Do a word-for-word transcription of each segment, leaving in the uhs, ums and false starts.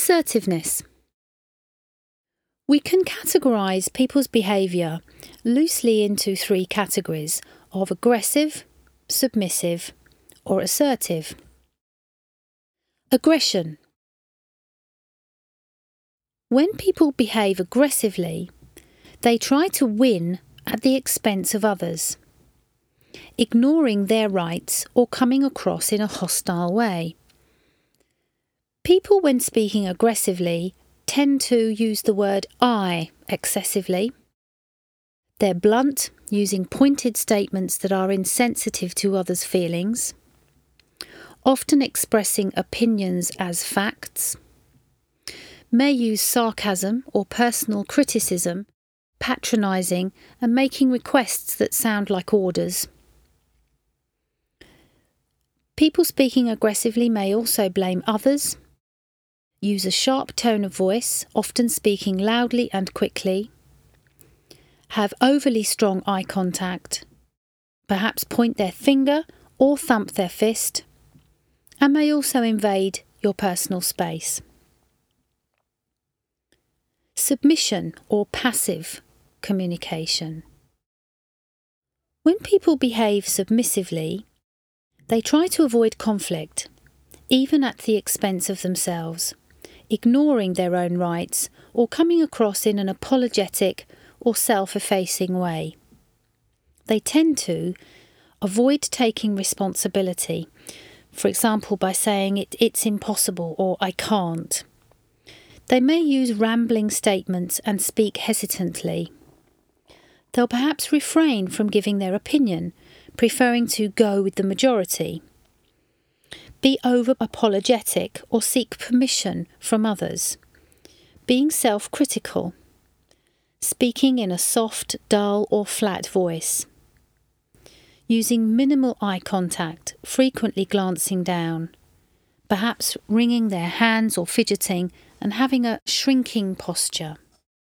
Assertiveness. We can categorise people's behaviour loosely into three categories of aggressive, submissive, or assertive. Aggression. When people behave aggressively, they try to win at the expense of others, ignoring their rights or coming across in a hostile way. People, when speaking aggressively, tend to use the word I excessively. They're blunt, using pointed statements that are insensitive to others' feelings, often expressing opinions as facts, may use sarcasm or personal criticism, patronising and making requests that sound like orders. People speaking aggressively may also blame others, use a sharp tone of voice, often speaking loudly and quickly, have overly strong eye contact, perhaps point their finger or thump their fist, and may also invade your personal space. Submission or passive communication. When people behave submissively, they try to avoid conflict, even at the expense of themselves, ignoring their own rights or coming across in an apologetic or self-effacing way. They tend to avoid taking responsibility, for example by saying it, it's impossible or I can't. They may use rambling statements and speak hesitantly. They'll perhaps refrain from giving their opinion, preferring to go with the majority. Be over-apologetic or seek permission from others. Being self-critical. Speaking in a soft, dull or flat voice. Using minimal eye contact, frequently glancing down. Perhaps wringing their hands or fidgeting and having a shrinking posture.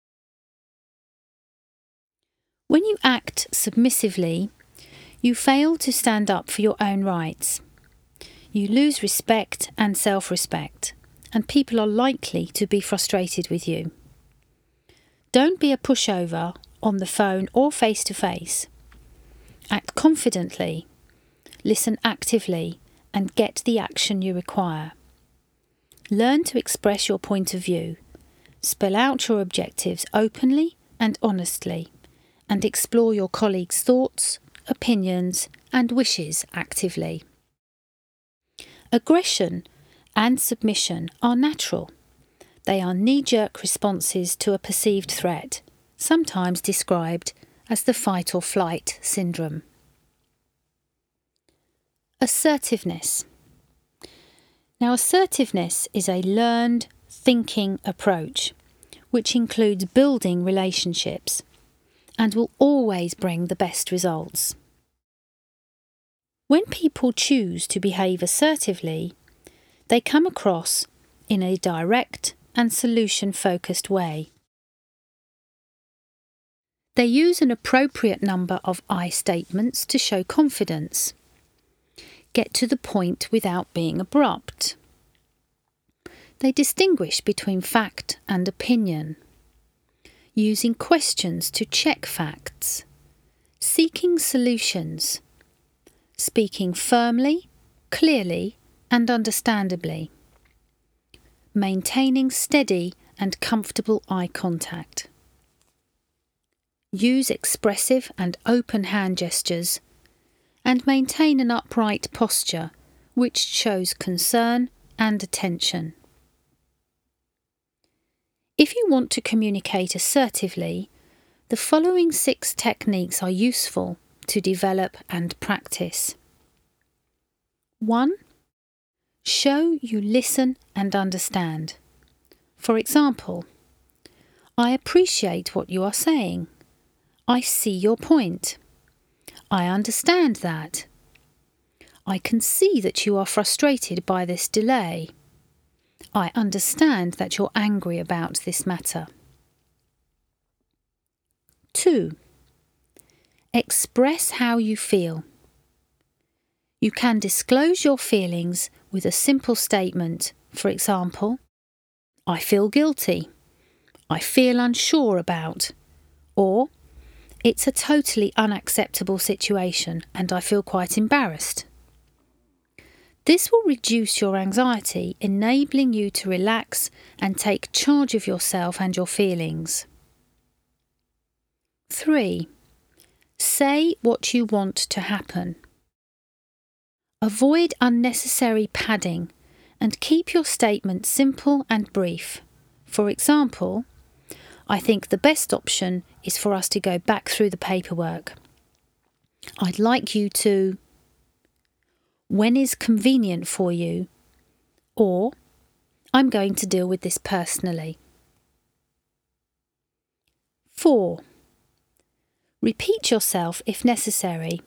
When you act submissively, you fail to stand up for your own rights. You lose respect and self-respect, and people are likely to be frustrated with you. Don't be a pushover on the phone or face-to-face. Act confidently, listen actively, and get the action you require. Learn to express your point of view, spell out your objectives openly and honestly, and explore your colleagues' thoughts, opinions, and wishes actively. Aggression and submission are natural. They are knee-jerk responses to a perceived threat, sometimes described as the fight or flight syndrome. Assertiveness. Now, assertiveness is a learned thinking approach, which includes building relationships and will always bring the best results. When people choose to behave assertively, they come across in a direct and solution-focused way. They use an appropriate number of I statements to show confidence. Get to the point without being abrupt. They distinguish between fact and opinion, using questions to check facts, seeking solutions, speaking firmly, clearly, and understandably, maintaining steady and comfortable eye contact. Use expressive and open hand gestures, and maintain an upright posture which shows concern and attention. If you want to communicate assertively, the following six techniques are useful to develop and practice. one. Show you listen and understand. For example, I appreciate what you are saying. I see your point. I understand that. I can see that you are frustrated by this delay. I understand that you're angry about this matter. two. Express how you feel. You can disclose your feelings with a simple statement, for example, I feel guilty. I feel unsure about. Or, it's a totally unacceptable situation and I feel quite embarrassed. This will reduce your anxiety, enabling you to relax and take charge of yourself and your feelings. three. Say what you want to happen. Avoid unnecessary padding and keep your statement simple and brief. For example, I think the best option is for us to go back through the paperwork. I'd like you to... When is convenient for you? Or, I'm going to deal with this personally. four. Repeat yourself if necessary.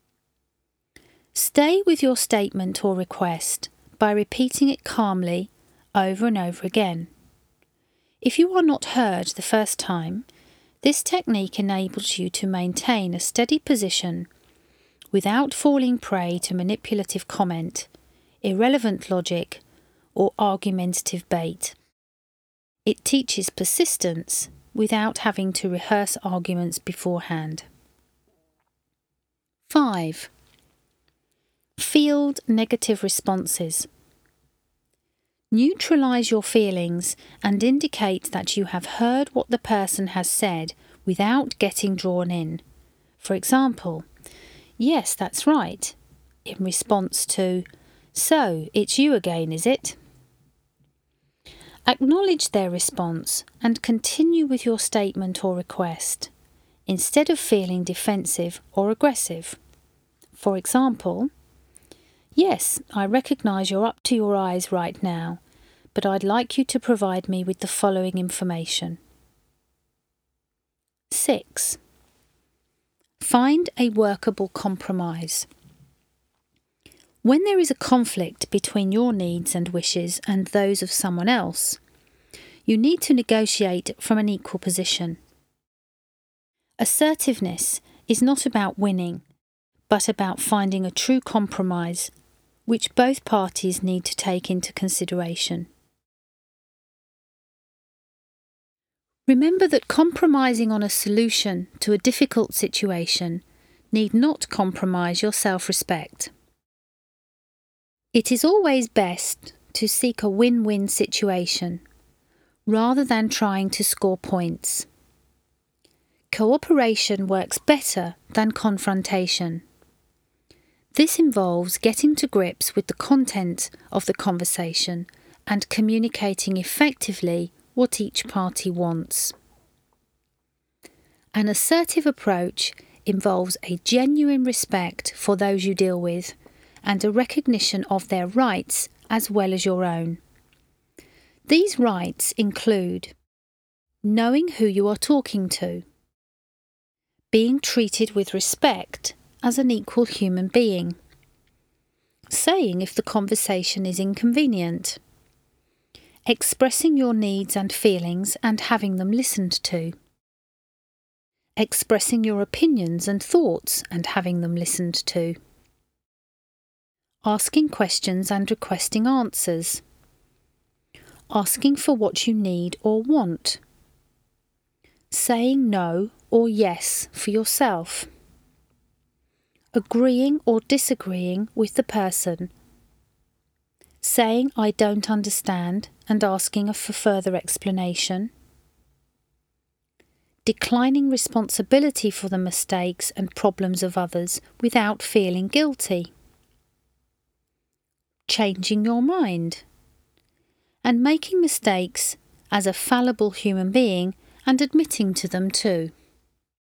Stay with your statement or request by repeating it calmly over and over again. If you are not heard the first time, this technique enables you to maintain a steady position without falling prey to manipulative comment, irrelevant logic, or argumentative bait. It teaches persistence without having to rehearse arguments beforehand. five. Field negative responses. Neutralise your feelings and indicate that you have heard what the person has said without getting drawn in. For example, yes, that's right, in response to, so, it's you again, is it? Acknowledge their response and continue with your statement or request, instead of feeling defensive or aggressive. For example, yes, I recognise you're up to your eyes right now, but I'd like you to provide me with the following information. six. Find a workable compromise. When there is a conflict between your needs and wishes and those of someone else, you need to negotiate from an equal position. Assertiveness is not about winning, but about finding a true compromise, which both parties need to take into consideration. Remember that compromising on a solution to a difficult situation need not compromise your self-respect. It is always best to seek a win-win situation, rather than trying to score points. Cooperation works better than confrontation. This involves getting to grips with the content of the conversation and communicating effectively what each party wants. An assertive approach involves a genuine respect for those you deal with and a recognition of their rights as well as your own. These rights include knowing who you are talking to, being treated with respect as an equal human being, saying if the conversation is inconvenient, expressing your needs and feelings and having them listened to, expressing your opinions and thoughts and having them listened to, asking questions and requesting answers, asking for what you need or want, saying no or yes for yourself, agreeing or disagreeing with the person, saying I don't understand and asking for further explanation, declining responsibility for the mistakes and problems of others without feeling guilty, changing your mind, and making mistakes as a fallible human being and admitting to them too.